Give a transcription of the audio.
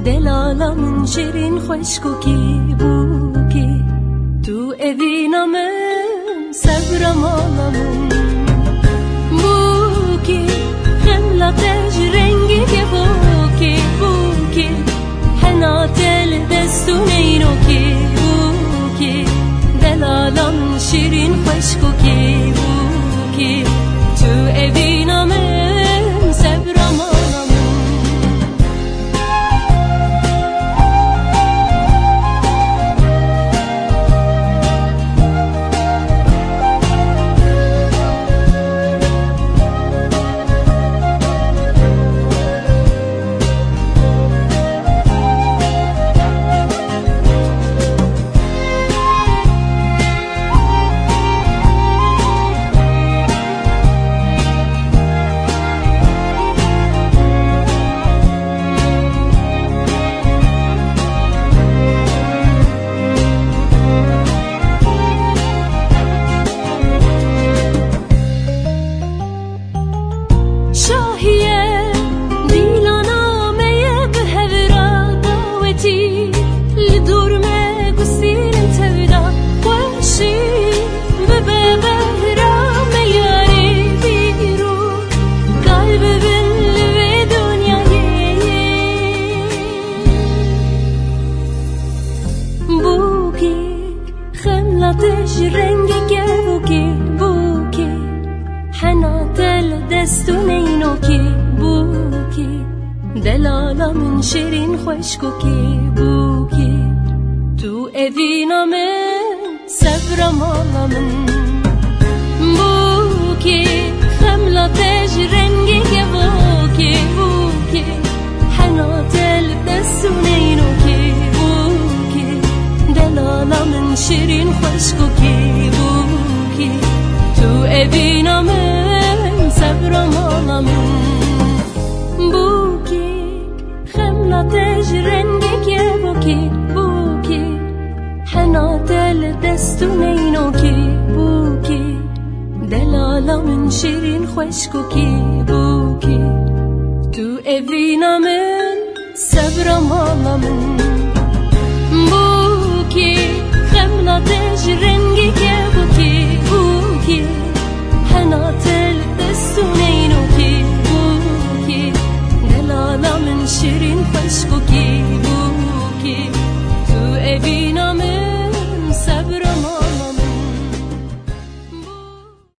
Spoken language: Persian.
دلالامın şirin خوشکو کی بو کی تو evinamen sevramanamın بو کی خلقش rengi که بو کی حناتل دستونینو کی بو کی دلالامın şirin خوشکو کی بو کی تو evinamen sevramanamın خملتش رنگی که بو کی حناتل دستونینو کی بو کی دلالامın şirin خوشکو کی بو کی تو evinamen sevramanamın بو کی خملتش رنگی که بو کی حناتل دستونینو کی دلالامın şirin خوشکو کی بو کی تو evinamen sevramanamın بو کی خملتش rengi که بو کی حناتل دستونینو کی بو کی دلالامın şirin خوشکو کی بو کی تو evinamen sevramanamın ki خملتش rengi که بو کی حناتل دستونینو کی بو کی دلالامın şirin خوشکو کی